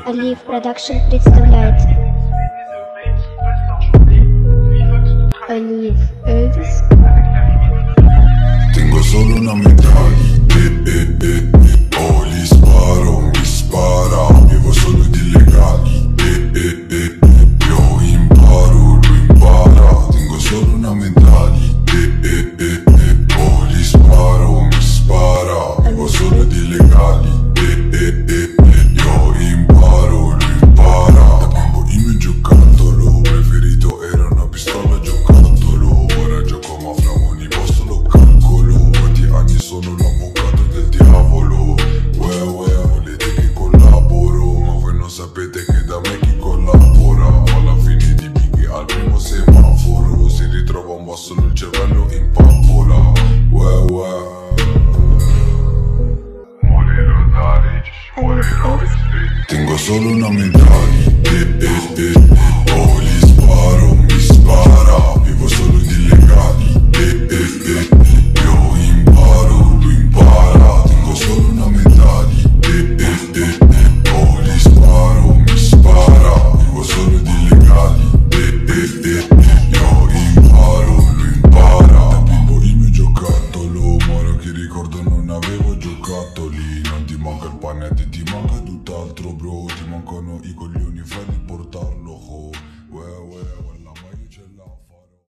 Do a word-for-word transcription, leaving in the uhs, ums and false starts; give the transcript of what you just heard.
Алиев Продакшн представляет. Алиев Эдис. Tengo solo una mentalità, eh, eh, eh. Oh, gli sparo, mi spara. Vivo solo di legali, eh, eh, eh. Io imparo, lui impara. Tengo solo una mentalità, eh, eh, eh. Oh, gli sparo, mi spara. Vivo solo di legali, eh, eh, eh. Io imparo, lui impara. Da bimbo il mio giocattolo preferito era una pistola giocattolo. Ora gioco ma fra ogni posto lo calcolo. Quanti anni sono l'avvocato del diavolo. Uè uè, volete che collaboro, ma voi non sapete che da me chi collabora. Alla fine di picchi al primo semaforo si ritrova un basso nel cervello in pappola. Uè uè, morirò da rich, morirò in street. Tengo solo una mentalità, eh, eh, eh. Oh, gli sparo, mi spara. Vivo solo di legali, eh, eh, eh. Io imparo, lui impara. Tengo solo una mentalità, eh, eh, eh. Oh, gli sparo, mi spara. Vivo solo di legali, eh, eh, eh. Io imparo, lui impara. Da bimbo il mio giocattolo, ma ora che ricordo non avevo giocattoli. Non ti manca il pane, ti manca tutt'altro bro. Ti mancano i coglioni fra di